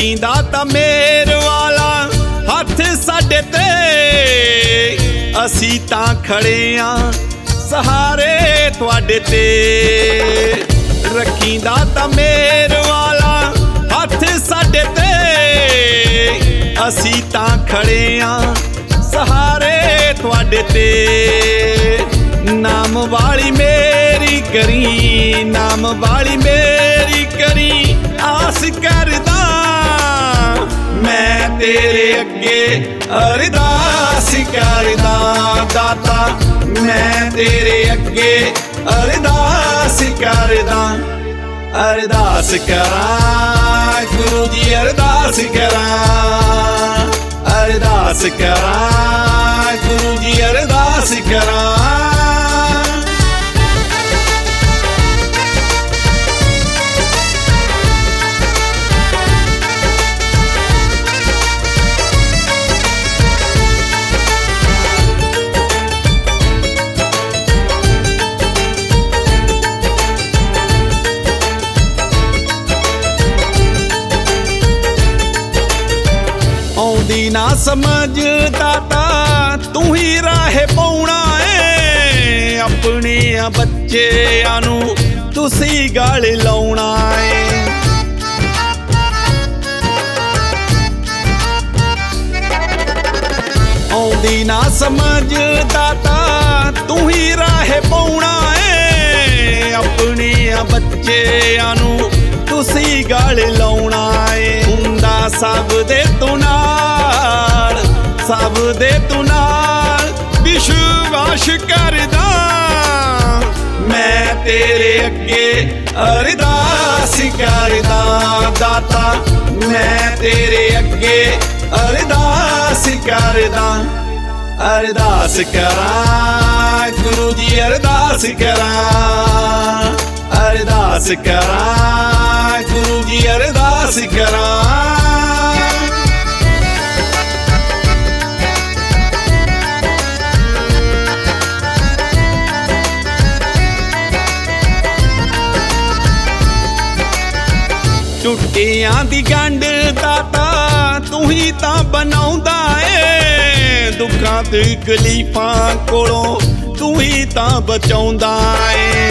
रखींदा तां मेर वाला हथ साडे ते, असीं तां खड़े आं सहारे तुहाडे ते। रखींदा तां मेर वाला हथ साडे ते, असीं तां खड़े आं सहारे तुहाडे ते। नाम वाली मेरी करी, नाम वाली मेरी करी आस करदा मैं तेरे अगे अरदास करदा। दाता मैं तेरे अगे अरदास करदा। अरदास करां गुरु जी अरदास करां, अरदास करां गुरु जी अरदास करां। आउंदी ना समझ दाता तू ही राह पाउणा है, अपने बच्चेआं नू तुसी गल लाउणा है। आउंदी ना समझ दाता तू ही राह पाउणा है, अपने बच्चेआं नू तुसी गल लाउणा है। हुंदा सब दे तू नाल, सब दे तू नाल विश्वास करदा मैं तेरे अगे अरदास करदा। दाता मैं तेरे अगे अरदास करदा। अरदास करां गुरु जी अरदास करां, अरदास करां गुरु जी अरदास करां। टुटियां दी गंढ दाता तू ही तां बनाउंदा है, दुखां ते तकलीफां कोलों तू ही तां बचाउंदा है।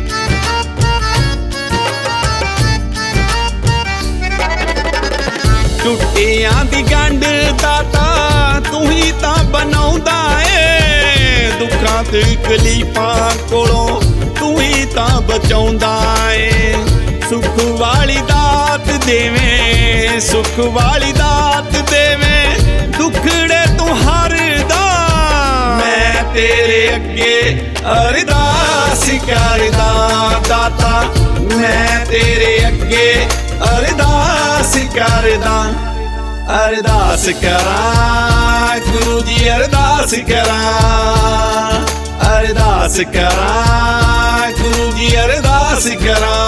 टुटियां दी गंढ दाता तू ही तां बनाउंदा है, दुखां ते तकलीफां कोलों तू ही तां बचाउंदा है। सुख वाली दात देवें, सुख वाली दात देवें दुखड़े तू हरदा मैं तेरे अगे अरदास करदा। दाता मैं तेरे अगे अरदास करदा। अरदास करां गुरु जी अरदास करां, अरदास करां गुरु जी अरदास करां।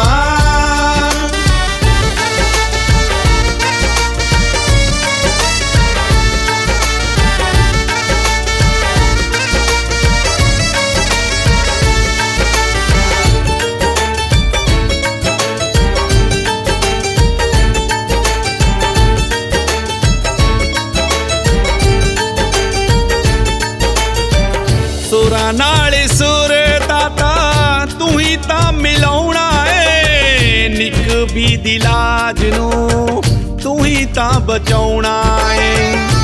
सुरां नाल सुर दाता तू ही तां मिलाउणा है, निक भी दिलाज नू तू ही तां बचाउणा है।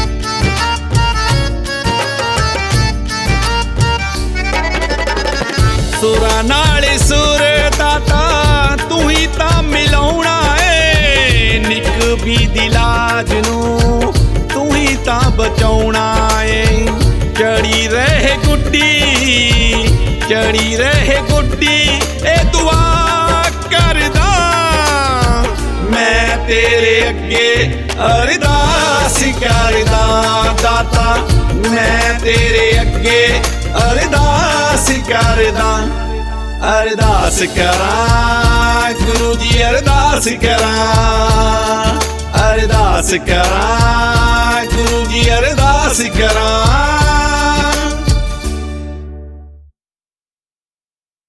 सुरां नाल सुर दाता तू ही तां मिलाउणा है, निक भी दिलाज नू तू ही तां बचाउणा है। चढ़ी रहे गुड्डी, चढ़ी रहे गुड्डी ए दुआ करदा मैं तेरे अगे अरदास करदा। दाता मैं तेरे अगे अरदास करदा। अरदास करां गुरु जी अरदास करां, अरदास करां गुरु जी अरदास करां।